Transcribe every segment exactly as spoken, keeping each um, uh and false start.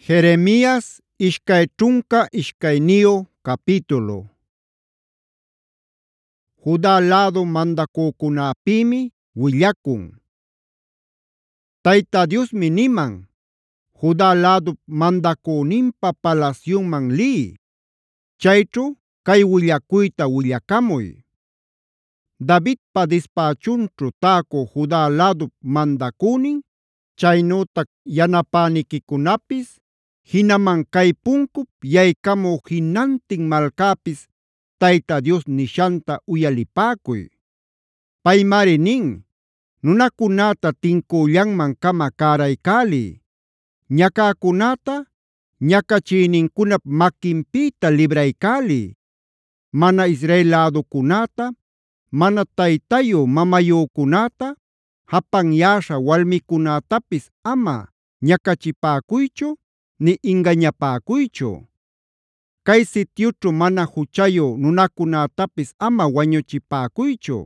Jeremías ishkay ćhunka ishkayniyu capítulo. Juda lädu mandacücunäpïmi willacun. Tayta Diosmi niman: Juda lädup mandacüninpa palasyunman liy. Chayćhu cay willacuyta willacamuy: Davidpa dispachunćhu täcu Juda lädup mandacünin, chaynütac yanapäniquicunapis, jinaman cay puncup yaykamü jinantin malcäpis Tayta Dios nishanta uyalipäcuy. Paymari nin: nunacunäta tincüllanman-cama cäraycäliy. Ñacäcunäta ñacachïnincunap maquinpïta libraycäliy. Mana Israel läducunäta, mana taytayu mamayücunäta, japanyäśha walmicunätapis ama ñacachipäcuychu ni ingañapäcuychu. Cay sitiućhu mana juchayu nunacunätapis ama wañuchipäcuychu.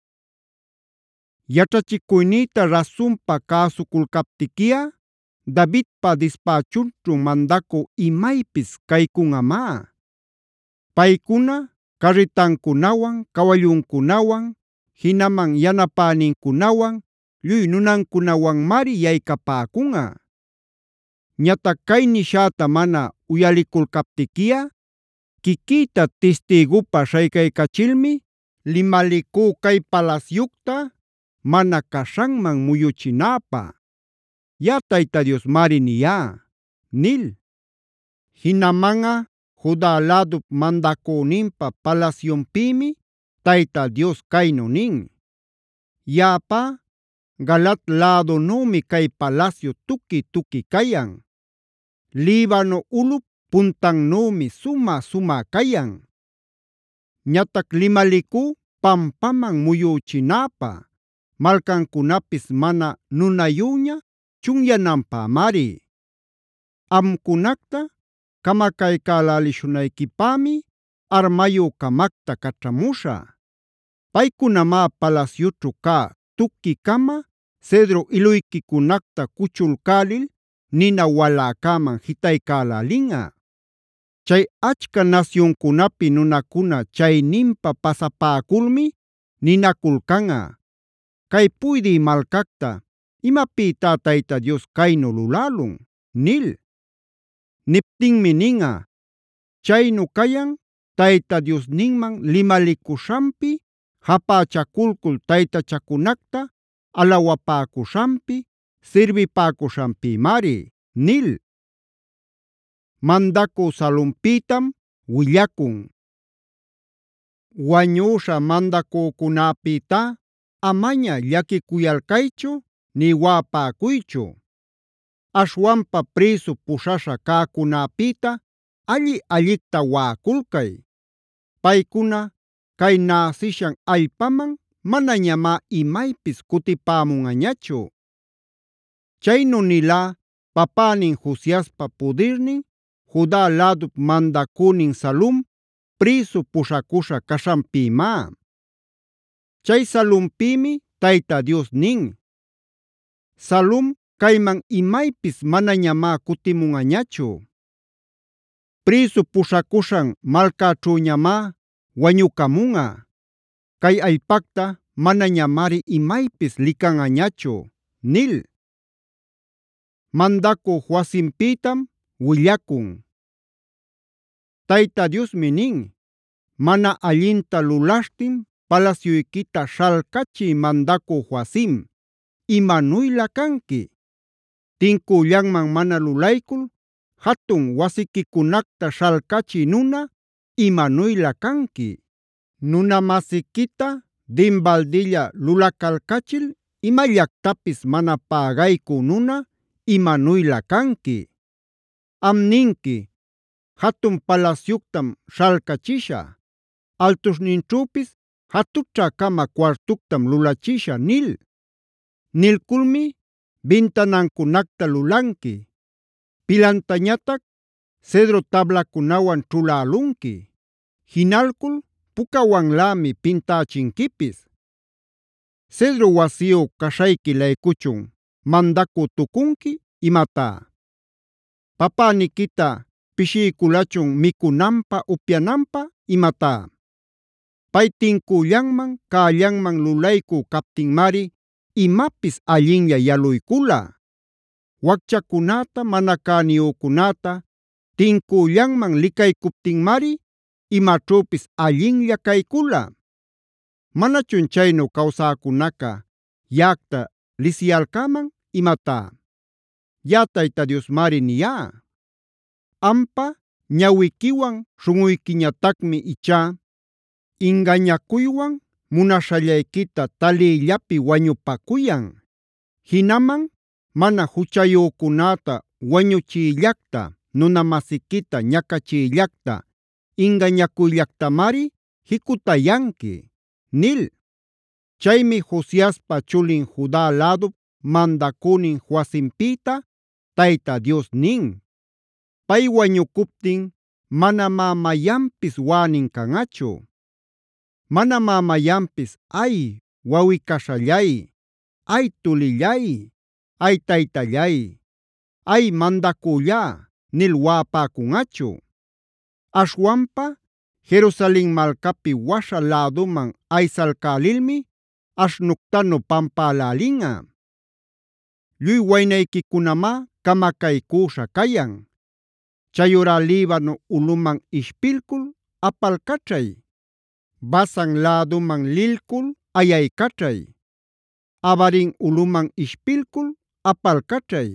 Yaćhachicuynïta rasunpa cäsuculcaptiquiꞌa, Davidpa dispachunćhu mandacü imaypis caycunꞌamá. Paycuna carritancunawan, kawalluncunawan, jinaman yanapänincunawan, lluy nunancunawanmari yaycapäcunꞌa. Ñatac cay nishäta mana uyaliculcaptiquiꞌa, quiquïta tistïgupa śhaycaycachilmi limalicú cay palasyucta mana caśhanman muyuchinäpä. Yaꞌa Tayta Diosmari niyá’, nil. Jinamanꞌa Juda lädup mandacüninpa palasyunpïmi Tayta Dios caynu nin: Yaꞌapá Galaad lädunümi cay palasyu tuki-tuki cayan. Libano ulꞌup puntannümi sumä-sumä cayan. Ñatac limalicú pampaman muyüchinäpä, malcancunapis mana nunayüña chunyananpämari. Amcunacta camacaycälälishunayquipämi armayu-camacta caćhamuśhä. Paycunamá palasyućhu cä tuki-cama cedro iluyquicunacta cuchulcälil nina waläcäman jitaycälälinꞌa. Chay achca nasyuncunapi nunacuna chayninpa pasapäculmi ninaculcanꞌa: ‘Cay puydï malcacta ¿imapïtá Tayta Dios caynu lulälun?’ nil. Niptinmi ninꞌa: ‘Chaynu cayan Tayta Diosninman limalicuśhanpi, japächakulcul taytachacunacta alawapäcuśhanpi, sirbipäcuśhanpïmari’ nil. Mandacü Salumpïtam willacun: Wañüśha mandacücunäpïtá amaña llaquicuyalcaychu ni waꞌapäcuychu. Aśhwanpa prïsu puśhaśha cäcunäpïta alli-allicta waꞌaculcay. Paycuna cay näsishan allpaman manañamá imaypis cutipämunꞌañachu. Chaynu nilá papänin Josiaspa pudirnin, Juda lädup mandacünin Salum prïsu puśhakuśha kaśhanpïmá. Chay Salumpïmi Tayta Dios nin: ‘Salum cayman imaypis manañamá cutimunꞌañachu. Prïsu puśhakuśhan malcäćhüñamá wañucamunꞌa. Cay allpacta manañamari imaypis licanꞌañachu’ nil. Mandacü Joacimпïtam willacun: Tayta Diosmi nin: ‘Mana allinta lulaśhtin palasyuyquita śhalcachiy mandacü Joacim, ¿imanuylä canqui? Tincüllanman mana lulaycul jatun wasiquicunacta śhalcachiy nuna, ¿imanuylä canqui? Nuna-masiquita dinbaldilla lulacalcachil imallactapis mana pägaycü nuna, ¿imanuylä canqui? Am ninqui: ‘Jatun palasyuctam śhalcachishä, altuśhninćhüpis jatućhä-cama cuartuctam lulachishä’ nil. Nilculmi bintanancunacta lulanqui, pilantañatac cedro tablacunawan ćhulälunqui, jinalcul pukawanlämi pintächinquipis. ¿Cedro wasiyu caśhayqui-laykuchun mandacü tucunqui imatá? ¿Papänikita pishiykulachun mikunanpaq, upyananpaq imatá? Pay tincüllanman, källanman lulaycü kaptinmari imapis allinlla yaluykula. Wakchacunäta, mana cäniyücunäta tincüllanman licaycuptinmari imaćhüpis allinlla caycula. ¿Manachun chaynu cawsäcunaca yaꞌacta lisiyalcäman imatá? Yaꞌa Tayta Diosmari niyá. Ampa ñawiquiwan śhunꞌuyquiñatacmi ichá ingañacuywan munaśhallaykita taliyllapi wañupacuyan. Jinaman mana juchayücunäta wañuchiyllacta, nuna-masiquita ñacachiyllacta, ingañacuyllactamari jicutayanqui” nil. Chaymi Josiaspa chulin Juda lädup mandacünin Joacimпита Tayta Dios nin: “Pay wañucuptin manamá mayanpis wänin kanꞌachu. Manamá mayanpis ‘ay wawꞌi-kaśhallay, ay tulillay, ay taytallay, ay mandacülla’ nil waꞌapäkunꞌachu. Aśhwanpa Jerusalen malcapi waśha läduman aysalcälilmi aśhnuctanu pampälälinꞌa. Lluy waynayquicunamá camacaycüśha cayan. Chayurá Libano ulꞌuman ishpilcul apalcaćhay. Basan läduman lilcul ayaycaćhay. Abarim ulꞌuman ishpilcul apalcaćhay.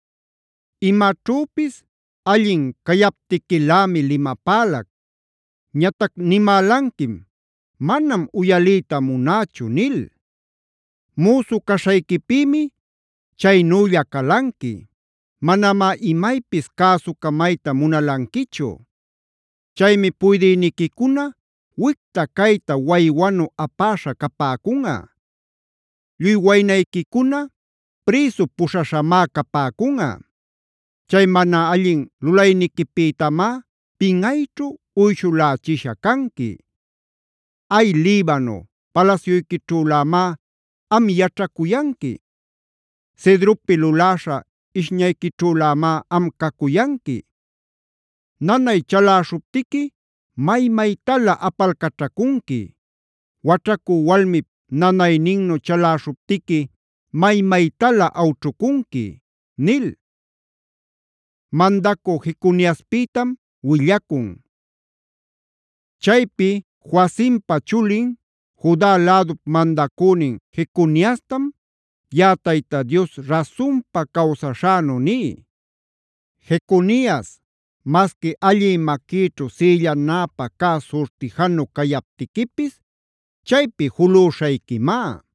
Imaćhüpis allin cayaptiquilämi limapälac. Ñatac nimälanquim: ‘Manam uyaliyta munächu’ nil. Müsu caśhayquipïmi chaynülla calanqui. Manamá imaypis cäsucamayta munalanquichu. Chaymi puydïniquicuna wicta cayta waywanu apäśha capäcunꞌa. Lluy waynayquicuna prïsu puśhaśhamá capäcunꞌa. Chay mana allin lulayniquipïtamá pinꞌayćhu uyshulächisha canqui. Ay Libano, palasyuyquićhülämá am yaćhacuyanqui. Cedropi luläśha ishñayquićhülämá am cacuyanqui. Nanay chaläśhuptiqui maymaytala apalcaćhacunqui. Waćhacü walmip nanayninnu chaläśhuptiqui maymaytala awćhucunqui” nil. Mandacü Jeconiaspïtam willacun. Chaypi Joacimpa chulin, Juda lädup mandacünin Jeconiastam yaꞌa Tayta Dios rasunpa kawsaśhänu ní: “Jeconias, masqui allï maquïćhu sïllanäpä cä surtijanu cayaptiquipis, chaypi julüśhayquimá.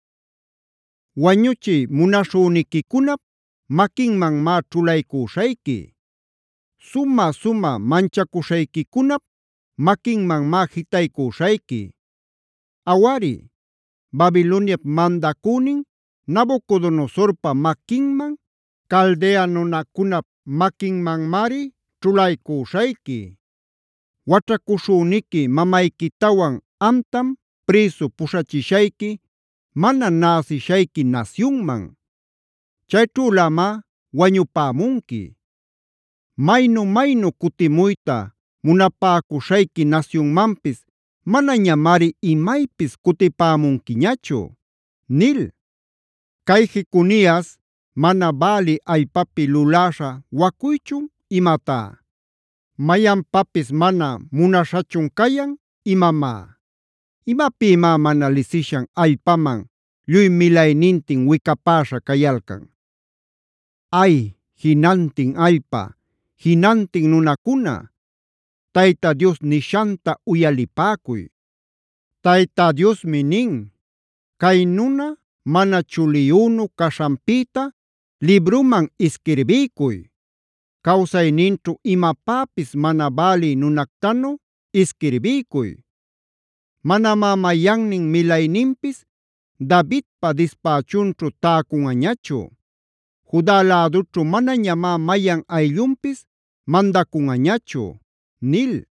Wañuchiy munaśhüniquicunap maquinmanmá ćhulaycüśhayqui. Sumä-sumä manchacuśhayquicunap maquinmanmá jitaycüśhayqui. Awari, Babiloniap mandacünin Nabucodonosorpa maquinman, Caldea nunacunap maquinmanmari ćhulaycüśhayqui. Waćhacuśhüniqui mamayquitawan amtam prïsu puśhachishayqui mana näsishayqui nasyunman. Chayćhülämá wañupämunqui. Maynu-maynu kutimuyta munapäcuśhayqui nasyunmanpis manañamari imaypis kutipämunquiñachu” nil. ¿Cay Jeconias mana bäli allpapi luläśha wacuychun imatá? ¿Mayanpapis mana munaśhachun cayan imamá? ¿Imapïmá mana lisishan allpaman lluy milaynintin wicapäśha cayalcan? ¡Ay, jinantin allpa, jinantin nunacuna! Tayta Dios nishanta uyalipäcuy. Tayta Diosmi nin: “Cay nuna mana chuliyünu caśhanpïta libruman isquirbiykuy. Kawsayninćhu imapäpis mana bälï nunactanu isquirbiykuy. Manamá mayannin milayninpis Davidpa dispächunćhu täkunꞌañachu. Juda lädućhu manañamá mayan ayllunpis mandacunꞌañachu” nil.